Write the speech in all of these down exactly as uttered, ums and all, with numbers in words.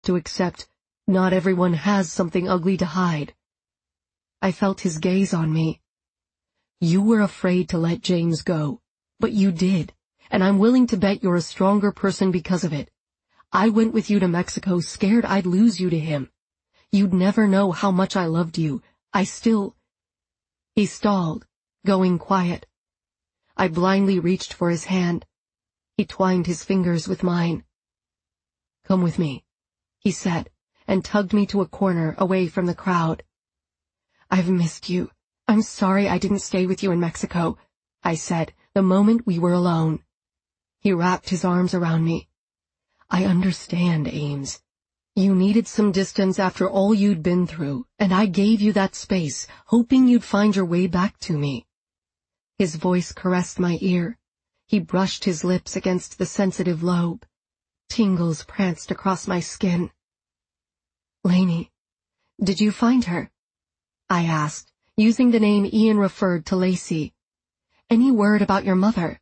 to accept not everyone has something ugly to hide. I felt his gaze on me. You were afraid to let James go, but you did, and I'm willing to bet you're a stronger person because of it. I went with you to Mexico scared I'd lose you to him. You'd never know how much I loved you. I still... He stalled, going quiet. I blindly reached for his hand. He twined his fingers with mine. Come with me, he said, and tugged me to a corner away from the crowd. I've missed you. I'm sorry I didn't stay with you in Mexico, I said, the moment we were alone. He wrapped his arms around me. I understand, Ames. You needed some distance after all you'd been through, and I gave you that space, hoping you'd find your way back to me. His voice caressed my ear. He brushed his lips against the sensitive lobe. Tingles pranced across my skin. Lainey, did you find her? I asked, using the name Ian referred to Lacey. Any word about your mother?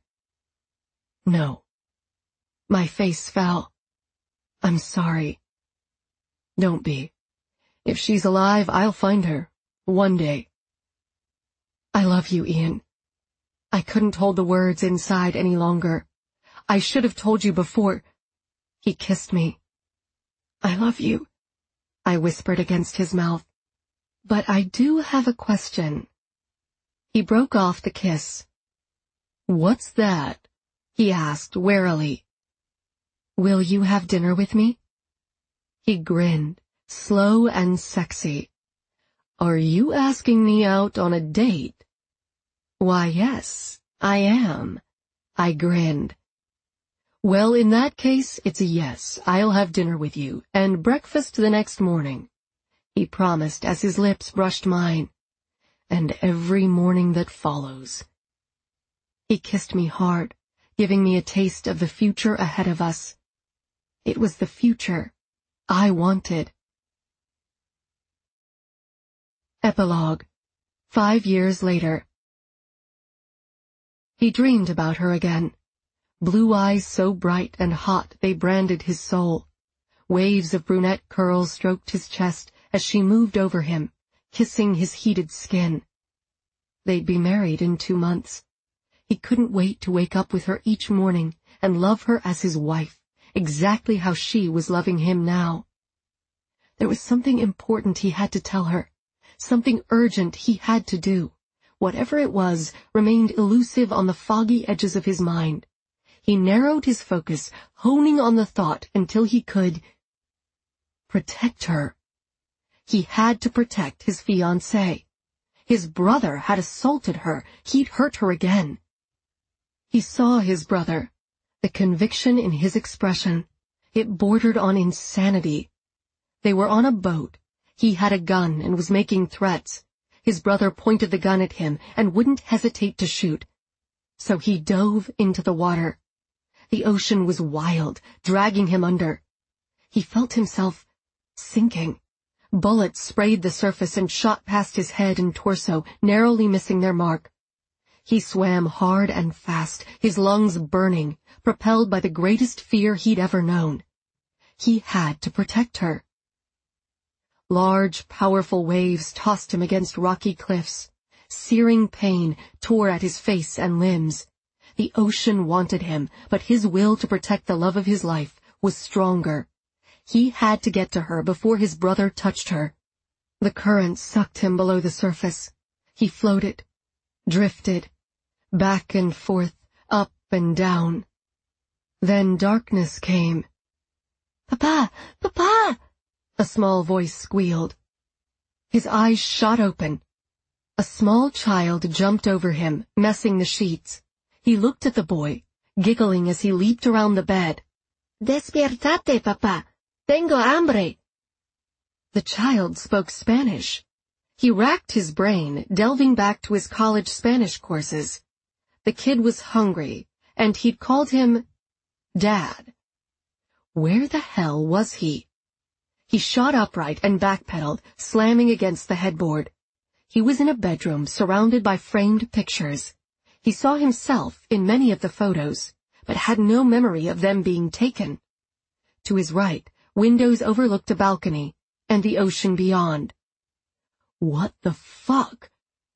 No. My face fell. I'm sorry. Don't be. If she's alive, I'll find her. One day. I love you, Ian. I couldn't hold the words inside any longer. I should have told you before. He kissed me. I love you, I whispered against his mouth. But I do have a question. He broke off the kiss. What's that? He asked warily. Will you have dinner with me? He grinned, slow and sexy. Are you asking me out on a date? Why, yes, I am. I grinned. Well, in that case, it's a yes. I'll have dinner with you, and breakfast the next morning, he promised as his lips brushed mine. And every morning that follows. He kissed me hard, giving me a taste of the future ahead of us. It was the future I wanted. Epilogue. Five years later. He dreamed about her again. Blue eyes so bright and hot they branded his soul. Waves of brunette curls stroked his chest as she moved over him, kissing his heated skin. They'd be married in two months. He couldn't wait to wake up with her each morning and love her as his wife, exactly how she was loving him now. There was something important he had to tell her, something urgent he had to do. Whatever it was remained elusive on the foggy edges of his mind. He narrowed his focus, honing on the thought until he could protect her. He had to protect his fiancée. His brother had assaulted her. He'd hurt her again. He saw his brother, the conviction in his expression. It bordered on insanity. They were on a boat. He had a gun and was making threats. His brother pointed the gun at him and wouldn't hesitate to shoot. So he dove into the water. The ocean was wild, dragging him under. He felt himself sinking. Bullets sprayed the surface and shot past his head and torso, narrowly missing their mark. He swam hard and fast, his lungs burning, propelled by the greatest fear he'd ever known. He had to protect her. Large, powerful waves tossed him against rocky cliffs. Searing pain tore at his face and limbs. The ocean wanted him, but his will to protect the love of his life was stronger. He had to get to her before his brother touched her. The current sucked him below the surface. He floated, drifted, back and forth, up and down. Then darkness came. "Papa! Papa!" a small voice squealed. His eyes shot open. A small child jumped over him, messing the sheets. He looked at the boy, giggling as he leaped around the bed. "Despiertate, papá. Tengo hambre." The child spoke Spanish. He racked his brain, delving back to his college Spanish courses. The kid was hungry, and he'd called him Dad. Where the hell was he? He shot upright and backpedaled, slamming against the headboard. He was in a bedroom surrounded by framed pictures. He saw himself in many of the photos, but had no memory of them being taken. To his right Windows overlooked a balcony and the ocean beyond. What the fuck?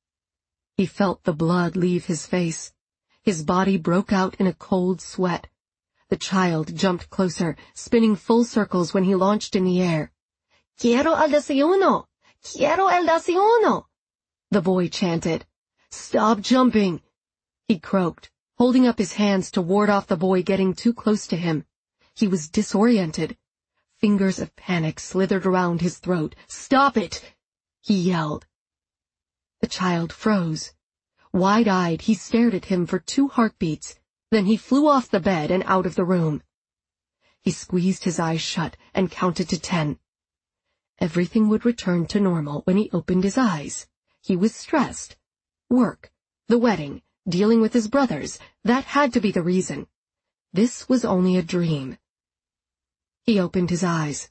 He felt the blood leave his face. His body broke out in a cold sweat. The child jumped closer, spinning full circles when he launched in the air. Quiero el desayuno! Quiero el desayuno! The boy chanted. Stop jumping! He croaked, holding up his hands to ward off the boy getting too close to him. He was disoriented. Fingers of panic slithered around his throat. Stop it! He yelled. The child froze. Wide-eyed, he stared at him for two heartbeats. Then he flew off the bed and out of the room. He squeezed his eyes shut and counted to ten. Everything would return to normal when he opened his eyes. He was stressed. Work, the wedding, dealing with his brothers, that had to be the reason. This was only a dream. He opened his eyes.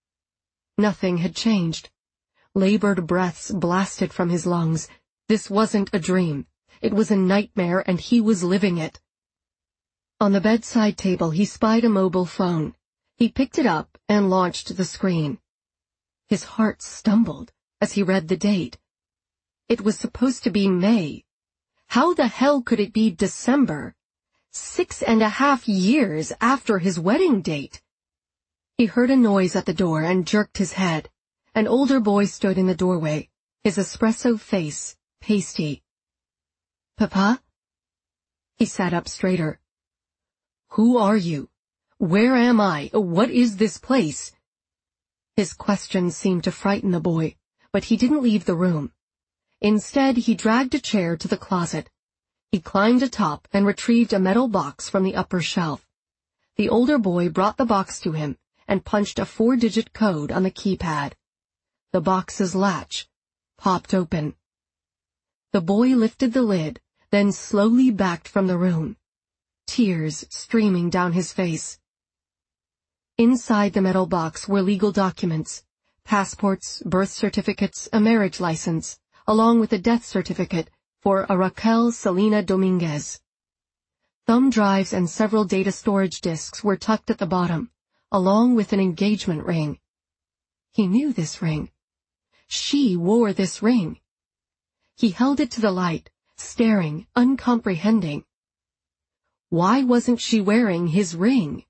Nothing had changed. Labored breaths blasted from his lungs. This wasn't a dream. It was a nightmare, and he was living it. On the bedside table, he spied a mobile phone. He picked it up and launched the screen. His heart stumbled as he read the date. It was supposed to be May. How the hell could it be December? Six and a half years after his wedding date. He heard a noise at the door and jerked his head. An older boy stood in the doorway, his espresso face pasty. Papa? He sat up straighter. Who are you? Where am I? What is this place? His questions seemed to frighten the boy, but he didn't leave the room. Instead, he dragged a chair to the closet. He climbed atop and retrieved a metal box from the upper shelf. The older boy brought the box to him and punched a four-digit code on the keypad. The box's latch popped open. The boy lifted the lid, then slowly backed from the room, tears streaming down his face. Inside the metal box were legal documents, passports, birth certificates, a marriage license, along with a death certificate for a Raquel Selena Dominguez. Thumb drives and several data storage disks were tucked at the bottom, along with an engagement ring. He knew this ring. She wore this ring. He held it to the light, staring, uncomprehending. Why wasn't she wearing his ring?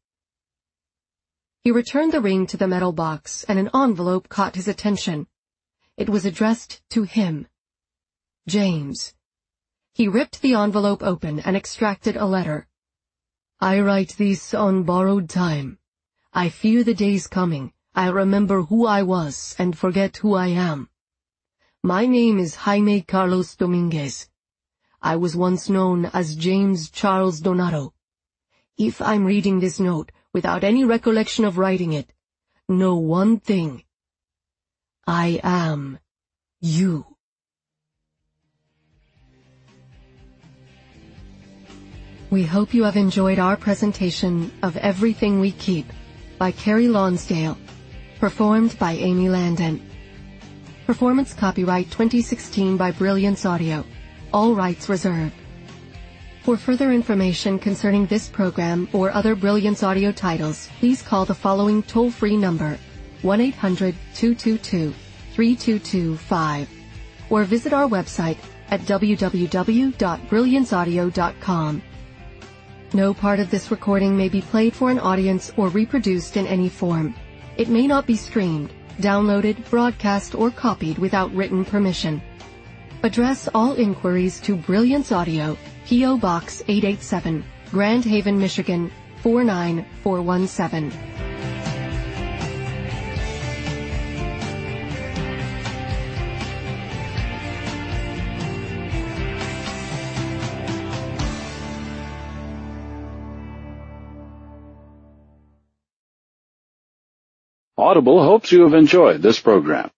He returned the ring to the metal box, and an envelope caught his attention. It was addressed to him. James. He ripped the envelope open and extracted a letter. I write this on borrowed time. I fear the day's coming. I remember who I was and forget who I am. My name is Jaime Carlos Dominguez. I was once known as James Charles Donato. If I'm reading this note without any recollection of writing it, know one thing. I am you. We hope you have enjoyed our presentation of Everything We Keep by Carrie Lonsdale, performed by Amy Landon. Performance copyright twenty sixteen by Brilliance Audio. All rights reserved. For further information concerning this program or other Brilliance Audio titles, please call the following toll-free number, one eight hundred two two two three two two five, or visit our website at w w w dot brilliance audio dot com. No part of this recording may be played for an audience or reproduced in any form. It may not be streamed, downloaded, broadcast, or copied without written permission. Address all inquiries to Brilliance Audio, P O Box eight eight seven, Grand Haven, Michigan four nine four one seven. Audible hopes you have enjoyed this program.